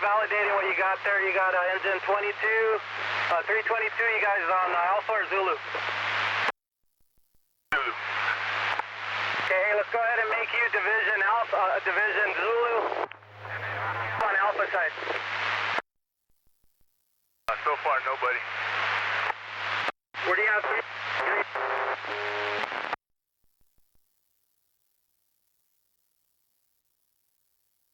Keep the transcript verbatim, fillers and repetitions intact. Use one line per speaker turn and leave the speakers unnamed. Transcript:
validating what you got there. You got uh, engine twenty-two, uh, three twenty-two. You guys on uh, Alpha or Zulu?
Zulu.
Okay, hey, let's go ahead and make you Division Alpha, uh, Division Zulu on Alpha side.
Uh, so far, nobody.
Where do you have three?